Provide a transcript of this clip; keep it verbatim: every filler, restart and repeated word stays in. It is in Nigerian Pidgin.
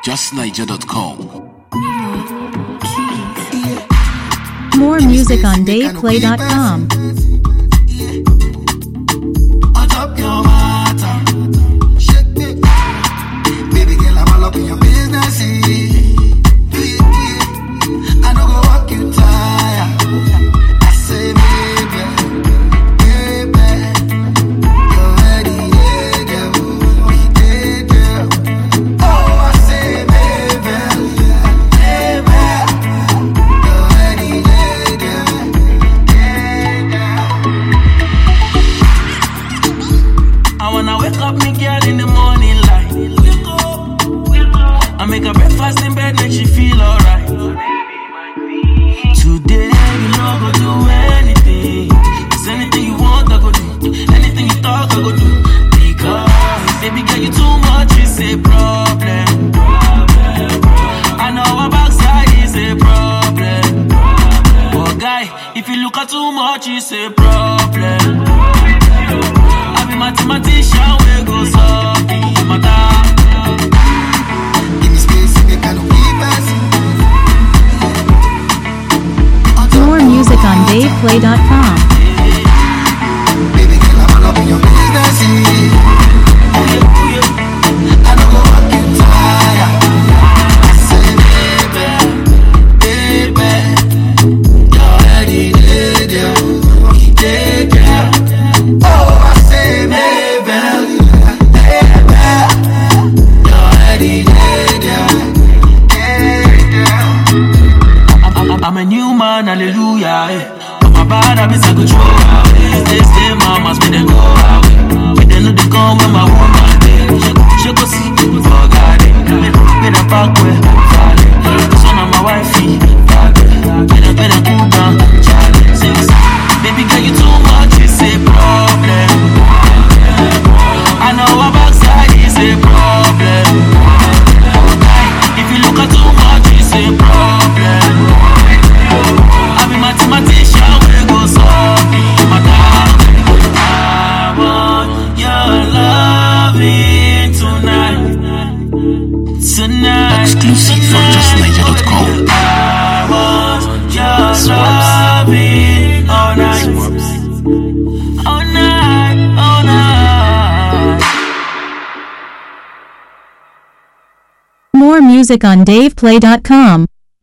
just niger dot com. More music on dave play dot com. Baby girl, I'm all up in your business. I know go walk you tired. I say, baby, baby, you're ready, yeah, girl. Yeah, girl. Oh, I say, baby, baby, you're ready, yeah, girl. Yeah, girl. I wanna wake up me girl in the morning light. I make her breakfast in bed, make she feel alright. Today, you know go do anything. Cause anything you want, I go do. Anything you talk, I go do. Because, baby girl, you too much, it's a problem. I know our backside is a problem. But guy, if you look at too much, it's a problem. I be mathematician, we go solve the matter. More music on dave play dot com. Baby girl, I'm all up in your business. I know go walk you tired. I say, baby, baby, you're ready, lady, yeah, girl. Oh, I say, baby, baby, you're ready, lady, yeah, girl. I'm a new man, hallelujah. Eh. But my bad habits I control away. They stay mamas, me they go away. Me they know they come when my woman day. She go see, for God. Me the back way, Charlie. This one of my wifey, Charlie. Me the better cool down, Charlie. Six. Baby girl, you too much, it's a problem. I know our backside is a problem. If you look at too much, it's a problem. I be mathematician, we go solve the matter. I want your loving tonight, tonight. Exclusive from just niger dot com. I want your loving all night, all night, all night. More music on dave play dot com.